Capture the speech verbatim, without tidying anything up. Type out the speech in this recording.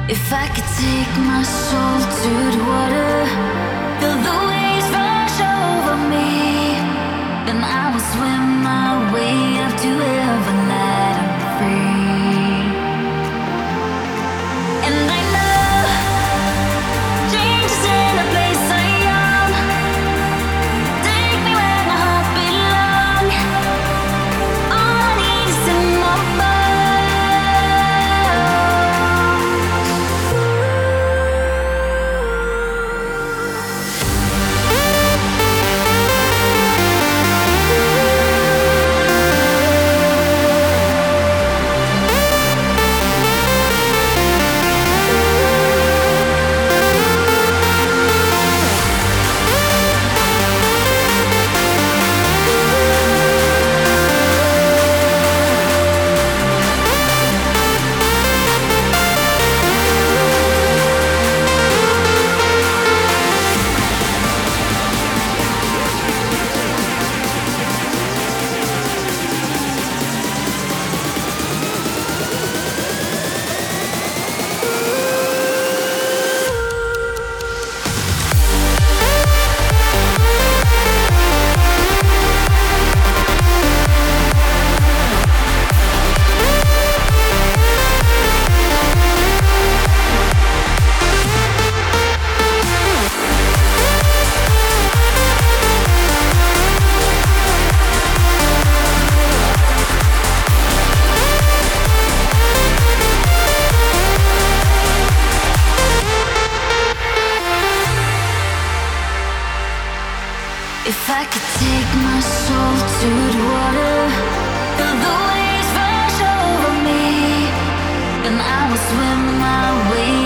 If I could take my soul to the water, feel the waves wash over me, then I will swim my way up to heaven, let I'm free. And I know change is in a place I am. Take me where my heart belongs. All I need is in my bones. If I could take my soul to the water, feel the waves wash over me, then I will swim my way